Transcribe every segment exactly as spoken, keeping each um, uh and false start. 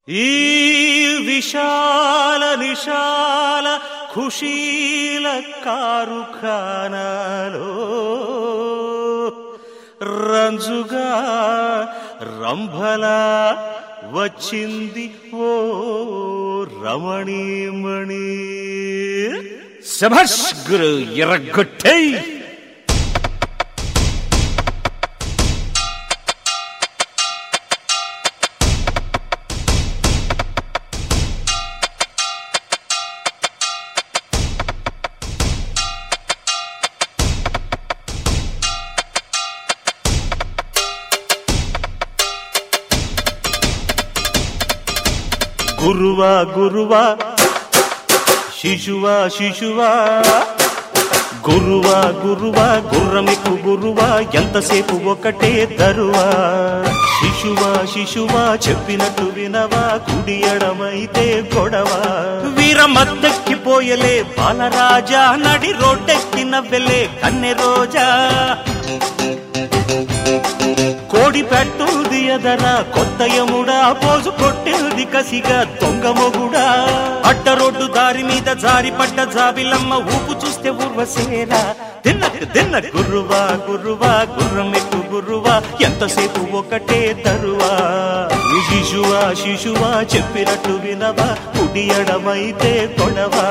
ఈ విశాల నిశాల ఖుషీల కారుఖానాలో రంజుగా రంభలా వచ్చింది ఓ రమణీమణి. శభాష్ గురు ఎర్రగొట్టై. గురువా గురువా శిశువా శిశువా గురువా గురువా గుర్రమిక్కు గురువా ఎంతసేపు ఒకటే దరువా. శిశువా శిశువా చెప్పినట్టు వినవా కుడి ఎడమైతే గొడవ. వీర మద్దెక్కిపోయలే బాలరాజా నడి రోడ్డెక్కి నవ్వెలే కన్నె రోజా. కోడి పెట్టుది ఎదరా కొత్త యముడా పోజు కొట్టేది కసిగా దొంగ మొగుడా. అడ్డ రోడ్డు దారి మీద జారి పడ్డ జాబిలమ్మ ఊపు చూస్తే ఊర్వశేరా. తిన్నకు తిన్న గురువా గురువా గుర్రమెక్కు గురువా ఎంతసేపు ఒకటే తరువా. శిశువా శిశువా చెప్పినట్టు వినవా కుడి ఎడమైతే Kodava.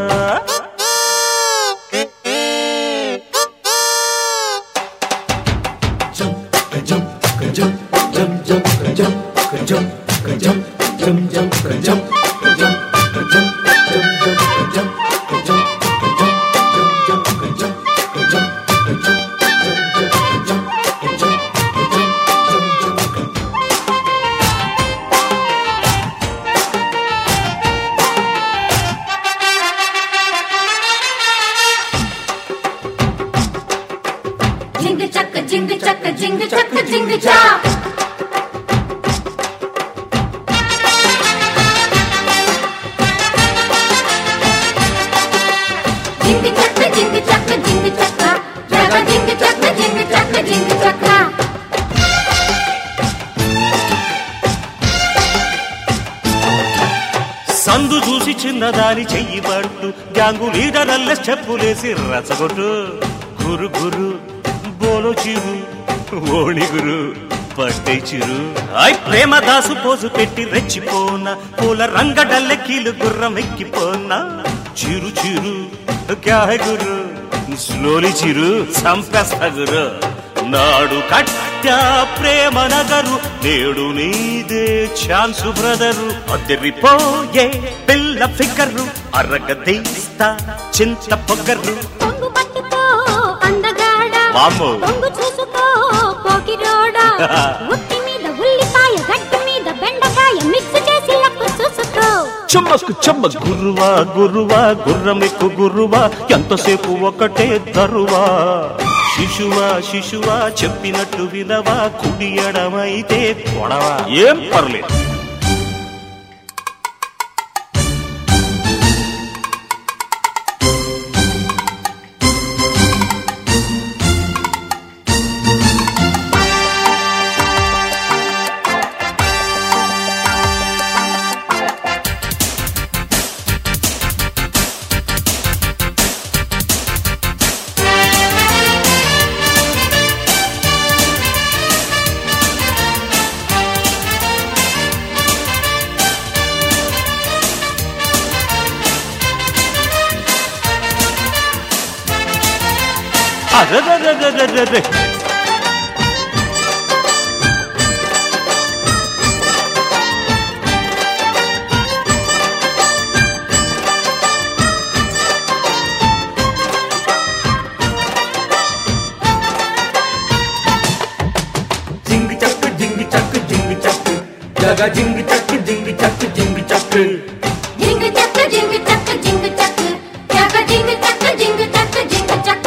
Jingle chaka, jingle chaka, jingle chaka, jingle chaka. Jingle chaka, jingle chaka, jingle chaka. Jaga jingle chaka, jingle chaka, jingle chaka. సందు చూసి చిన్నదాని చెయ్యి పట్టు గ్యాంగు లీడరల్ల చెప్పులేసి రచగొట్టు. గురు గురు బోలో చిరు ఓణి గురు పట్టే చిరు. ఐ ప్రేమ దాసు పోజు పెట్టి రెచ్చిపోనా పూల రంగడల్లె కీలు గుర్రం ఎక్కిపోనా. చిరు చిరు క్యా హై గురు స్లోలి చిరు సంపస్త గురు. నాడు కట్టా ప్రేమ నగరు నేడు నీదే ఛాన్సు బ్రదరు. అదిరిపోయే పిల్ల ఫిగరు అరగదీస్తా చింత పొగరు. పొంగు పట్టుకో అందగాడా వామ్మో పొంగు చూసుకో పోకిరోడా. ఉట్టి మీద ఉల్లిపాయ గడ్డ మీద బెండకాయ మిక్స్ చేసి లక్కు చూసుకో. చెమ్మకు చెమ్మ గురువా గురువా గుర్రమెక్కు గురువా ఎంతసేపు ఒకటే దరువా. శిశువా శిశువా చెప్పినట్టు వినవా కుడి ఎడమైతే కొడవా. ఏం పర్లేదు. అరెరెరెరెరెరె. జింగి చక్ జింగి చక్ జింగి చక్ జగ జింగి చక్ జింగి చక్ జింగి చక్. జింగు చక్క జింగు చక్క జింగు చక్క జగ జింగు చక్క జింగు చక్క జింగు చక్క.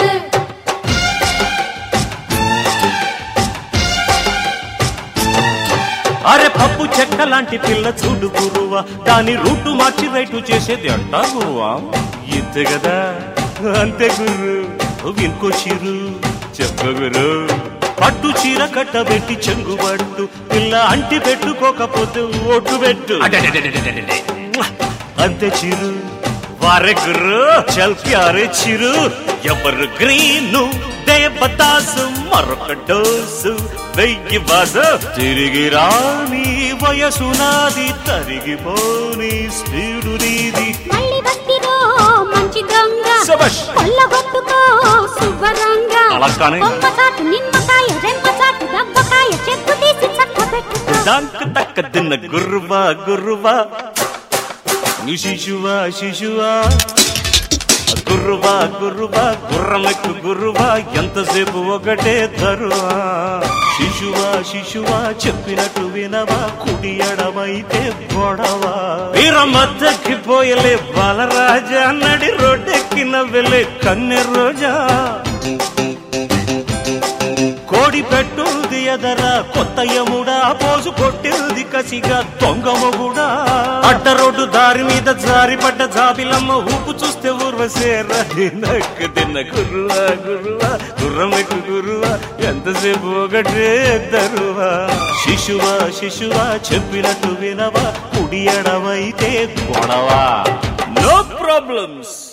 అరే పప్పు చెక్క లాంటి పిల్ల చూడు గురువా దాని రూటు మార్చి రైటు చేసేది అంటా గురువా. ఇంతే కదా అంతే గురు. ఇంకో చిరు చెప్ప గురు పట్టు చీర కట్టబెట్టి చెంగుబట్టు పిల్ల అంటి పెట్టుకోకపోతే ఒట్టు పెట్టు అంతే చిరు వారే గురు చల్ ప్యారే చిరు ఎవరు గ్రీను దేవదాసు మరొక డోసు వెయ్యి బాధ తిరిగి రాని వయసు నాది తరిగిపోని స్పీడు నీది మళ్ళీ బస్తిలో మంచి దొంగ కొల్లగొట్టుకో శుభ్రంగా కొమ్మ చాటు నిమ్మకాయ రెమ్మ చాటు దబ్బకాయ చెట్టు తీసి చక్క పెట్టు దంక తక్క తిన్న గుర్రువా గుర్రువా శిశువా శిశువా గుర్రువా గుర్రువా గుర్రమెక్కు గుర్రువా ఎంతసేపు ఒకటే తరువా శిశువా శిశువా చెప్పినట్టు వినవా కుడి ఎడమైతే గొడవా వీరమద్దకి పోయలే బాలరాజా నడి రోడ్డెక్కిన వెలే కన్నె రోజా కోడి పెట్టుది ఎదరా కొత్త యముడా పోజు కొట్టింది కసిగా దొంగ మొగుడా అడ్డ రోడ్డు దారి మీద జారి పడ్డ జాబిలమ్మ ఊపు చూస్తే ఊర్వసేరా నక్కు తిన్న గురువా గురువా గుర్రమెక్కు గురువా ఎంతసేపు ఒకటే దరువా శిశువా శిశువా చెప్పినట్టు వినవా కుడి ఎడవైతే గొడవా నో ప్రాబ్లమ్స్.